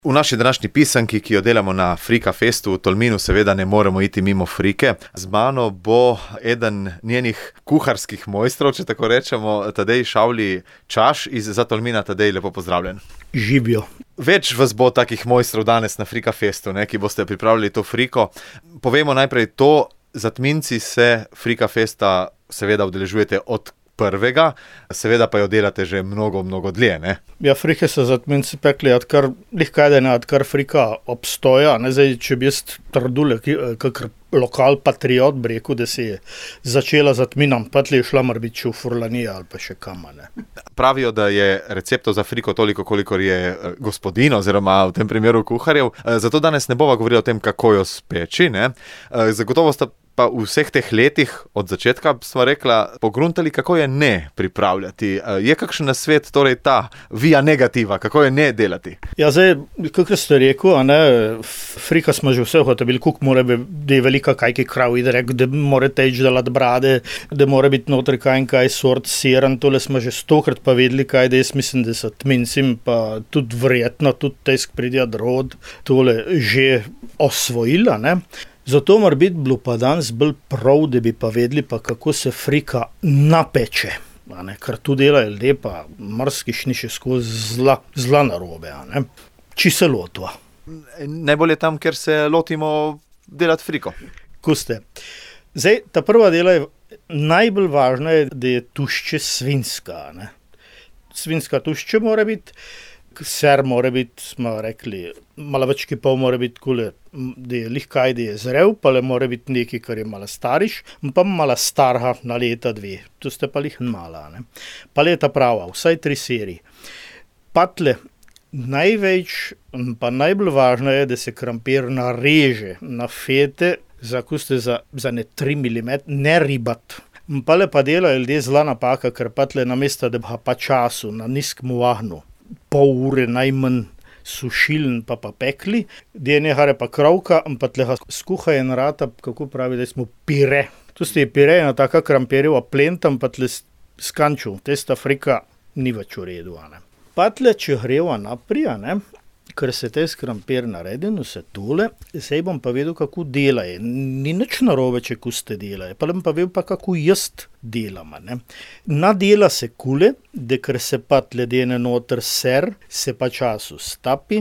V naši današnji pisanki, ki jo delamo na Frika Festu v Tolminu, seveda ne moremo iti mimo Frike. Z mano bo eden njenih kuharskih mojstrov, če tako rečemo, Tadej Šavli Čaš iz Tolmina. Tadej, lepo pozdravljen. Živijo. Več vas bo takih mojstrov danes na Frika Festu, ki boste pripravili to friko. Povemo najprej to, Zatminci se Frika Festa seveda udeležujete od prvega, seveda pa jo delate že mnogo dlje, ne? Ja, frike so Zatminci pekli, odkar frika obstoja. Zdaj, če bi jaz trdul, kakr lokal patriot bi rekel, da se je začela Zatminom, patli je šla morbiti v Furlanija ali pa še kam, ne. Pravijo, da je receptov za friko toliko, kolikor je gospodin, oziroma v tem primeru kuharjev. Zato danes ne bova govorila o tem, kako jo speči, ne. Zagotovo sta pa v vseh teh letih, od začetka sva rekla, pogruntali, kako je ne pripravljati. Je kakšen nasvet, torej ta via negativa, kako je ne delati? Ja, zdaj, kakor ste rekel, frika smo že vse hoteli, koliko mora biti, da je velika kajki krav, da mora teč delati brade, da mora biti notri kaj sort siran, tole smo že 100krat pa vedeli, kaj da jaz mislim, da so Tmincim pa tudi verjetno, tudi tesk pridja drod, tole že osvojila, ne. Zato mora biti bilo pa danes bolj prav, da bi pa vedeli, pa kako se frika napeče. Ker tu delajo ljudje, pa marsikšni še skozi zla narobe. Či se lotva. Najbolje tam, ker se lotimo delati friko. Kuste. Zdaj, ta prva dela je, najbolj važna je, da je tušče svinska. Svinska tušče mora biti, ser mora biti, smo rekli, malo več ki pol mora biti kule, da je lihkaj, da je zrel, pa le mora biti nekaj, kar je malo stariš, pa malo starha na leta 2. Tu ste pa lih mala, ne. Pa leta prava, vsaj 3 seriji. Patle, največ, pa najbolj važno je, da se krompir nareže na fete, za 3 mm, ne ribat. Pa le pa delajo ljudje zla napaka, ker patle namesto, da bi pa času na nizkem vahnu, pol ure najmanj sušiln pa pekli, da je nehare pa kravka, pa tleha skuha in rata, kako pravi, da smo pire. Tu ste je pire, ena taka krampirjeva plentam, pa tle skanču, testa frika ni več v redu, Pa tle, če greva naprija, ker se te krampir naredi, vse tole, sej bom pa vedel, kako delajo. Ni nič narobe, če kuste delajo, pa bom pa vedel, pa kako jaz delam, Nadela se kule, da ker se pa tle dene noter ser, se pa času stapi,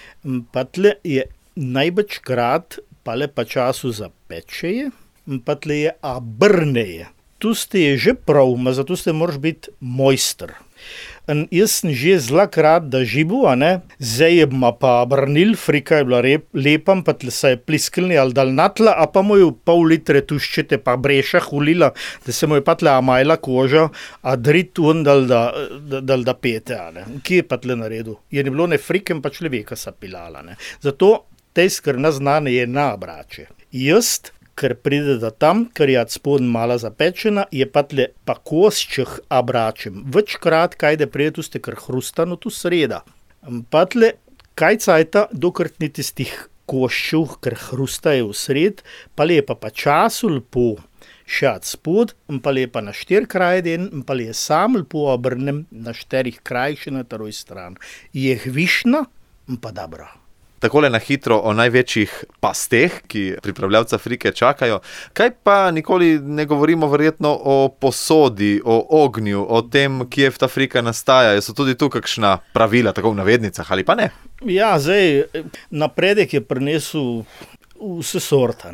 pa tle je največkrat, pa le pa času zapečeje, pa tle je abrneje. Tu ste je že prav, zato ste moraš biti mojster. Jaz sem že zlakrat da živu, zdaj je pa brnil, frika je bila lepa, pa tle se je pliskilni ali dal natla, a pa mu je pol litre tuščete pa breša hulila, da se mu je pa tle amajla koža, a drit un dal da pete, Kje je pa tle naredil? Je ne bilo ne frikem, pa človeka sa pilala, Zato tej skrna znane je na brače. Jaz, ker pride da tam, ker je spodn mala zapečena, je pa tle pa kosčeh abračem. Večkrat, kaj da pride tu ste kar hrustano tu sreda. Pa tle, kaj cajta, dokrat ni tistih koščev, ker hrustajo v sred, pa le je pa času lepo šat spod, pa le je pa na 4 kraje den, pa le je sam lepo obrnem na 4 krajih še na taroj stran. Je hvišna, pa dobra. Takole na hitro o največjih pasteh, ki pripravljavca frike čakajo. Kaj pa nikoli ne govorimo verjetno o posodi, o ognju, o tem, kje ta frika nastaja? So tudi tu kakšna pravila, tako v navednicah, ali pa ne? Ja, zdaj, napredek je prinesel vse sorta,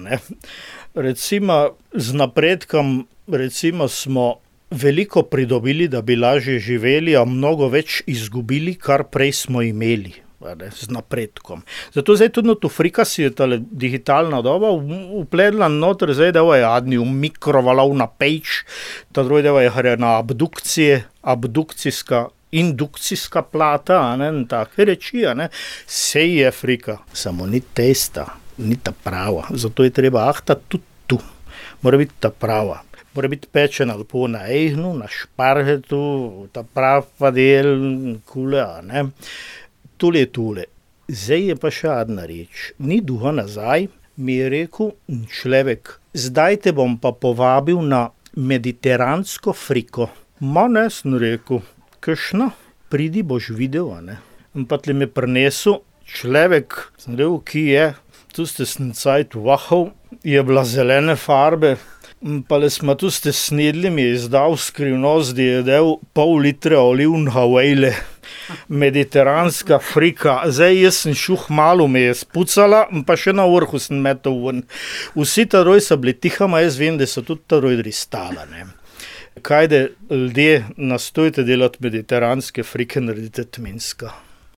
Recimo, z napredkom, smo veliko pridobili, da bi lažje živeli, a mnogo več izgubili, kar prej smo imeli. Z napredkom. Zato zdaj tudi tu frika si je tale digitalna doba upledla noter, zdaj da je adni v mikrovalovna peč, ta drugi da je na indukcijska plata, take reči, sej je frika, samo ni testa, ni ta prava, zato je treba tudi tu, mora biti ta prava. Mora biti pečena lepo na ejhnu, na špargetu, ta prava del, kule, Tule. Zdaj je pa še adna reč. Ni duha nazaj, mi je rekel človek, zdaj te bom pa povabil na mediteransko friko. Ne, sem rekel, kakšna, pridi boš videl, Pa tle me prinesel človek, sem rekel, ki je, tu ste cajt vahal, je bila zelene farbe, pa le smo tu ste snedli, mi je izdal skrivnost, da je del pol litre olivnega olja, mediteranska frika. Zdaj jaz sem šuh, malo me je spucala, pa še na vrhu sem metal ven. Vsi taroj so bili tihama, jaz vem, da so tudi taroj dristala, ne. Kajde, ljudje, nastojte delati mediteranske frike, naredite tminska.